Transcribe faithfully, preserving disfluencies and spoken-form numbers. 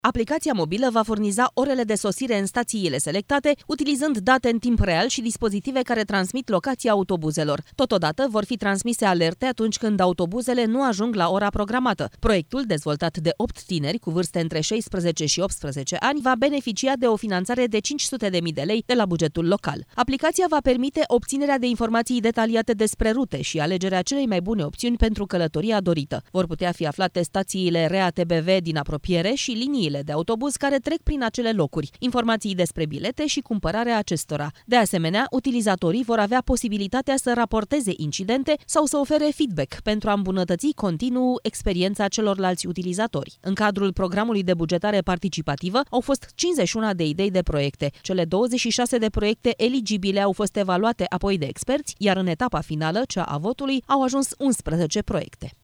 Aplicația mobilă va furniza orele de sosire în stațiile selectate, utilizând date în timp real și dispozitive care transmit locația autobuzelor. Totodată vor fi transmise alerte atunci când autobuzele nu ajung la ora programată. Proiectul, dezvoltat de opt tineri cu vârste între șaisprezece și optsprezece ani, va beneficia de o finanțare de cinci sute de mii de lei de la bugetul local. Aplicația va permite obținerea de informații detaliate despre rute și alegerea celei mai bune opțiuni pentru călătoria dorită. Vor putea fi aflate stațiile R E A T B V din apropiere și liniile de autobuz care trec prin acele locuri, informații despre bilete și cumpărarea acestora. De asemenea, utilizatorii vor avea posibilitatea să raporteze incidente sau să ofere feedback pentru a îmbunătăți continuu experiența celorlalți utilizatori. În cadrul programului de bugetare participativă au fost cincizeci și unu de idei de proiecte. Cele douăzeci și șase de proiecte eligibile au fost evaluate apoi de experți, iar în etapa finală, cea a votului, au ajuns unsprezece proiecte.